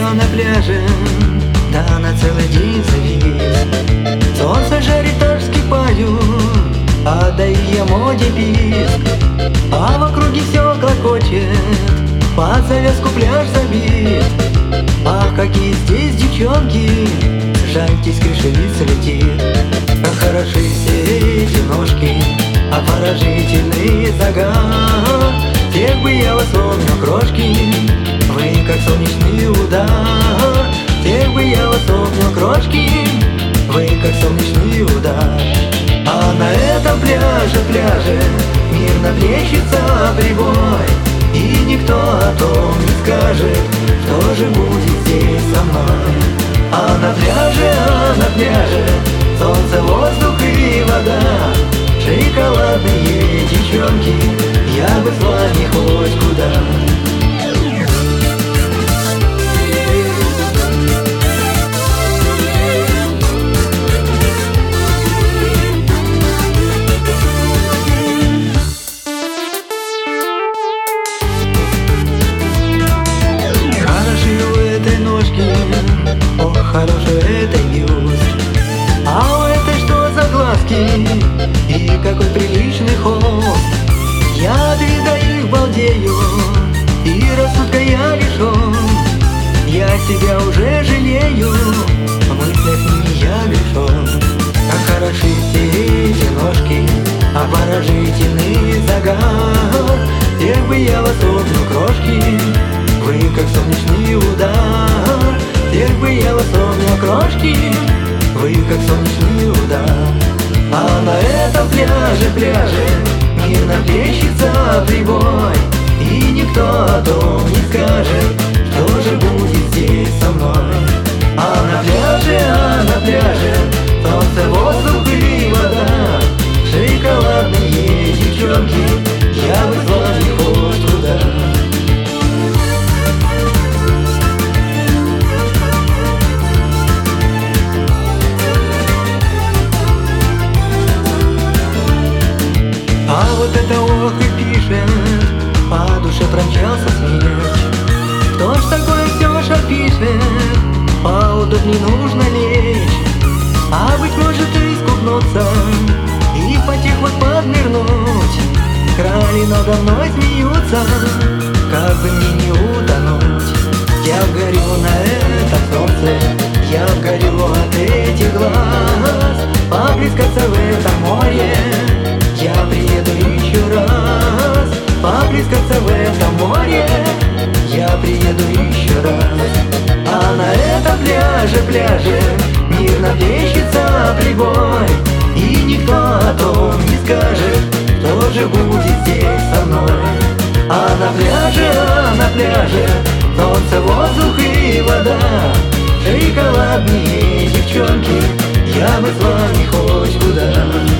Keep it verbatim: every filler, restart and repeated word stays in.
я на пляже, да на целый день завис. Солнце жарит, аж вскипаю, а да и я моде писк. А в округе все клокочет, под завязку пляж забит. Ах, какие здесь девчонки, жальте, с крыши лица летит. Как хороши все эти ножки, обворожительный загар. Всех бы я вас обнял, крошки, вы как солнечный удар. Всех бы я вас обнял, крошки, вы как солнечный удар. А на этом пляже, пляже мирно плещется прибой, и никто о том не скажет, что же будет здесь со мной. А на пляже, а на пляже солнце, воздух и вода. Шоколадные девчонки, я бы с вами хоть куда. Ох, хороший этой бюст. А у этой что за глазки и какой приличный хвост. Я от вида их балдею, и рассудка я лишён. Я себя уже жалею, в мыслях ними я грешен. Как хороши все эти ножки, обворожительный загар. Всех бы я вас обнял, крошки, вы как солнечный удар. Всех бы я вас обнял, крошки, вы как солнечный удар. А на этом пляже, пляже мирно плещется прибой, и никто о том не скажет, что же будет здесь со мной. А на пляже, а на пляже солнце, воздух и вода. Шоколадные девчонки, я бы с вами хоть куда. А вот это ох и пишет, по душе промчался смерч. Кто ж такое все ж опишет, поудобней нужно лечь. А быть может и искупнуться, и потих вот поднырнуть. Крали надо мной смеются, как бы мне не утонуть. Я горю на этом солнце, я горю от этих глаз. Поплескаться в этом море я приеду еще раз. Поплескаться в этом море я приеду еще раз. А на этом пляже, пляже мирно плещется прибой, и никто о том не скажет, что же будет здесь со мной. А на пляже, а на пляже солнце, воздух и вода. Шоколадные девчонки, я бы с вами хоть куда.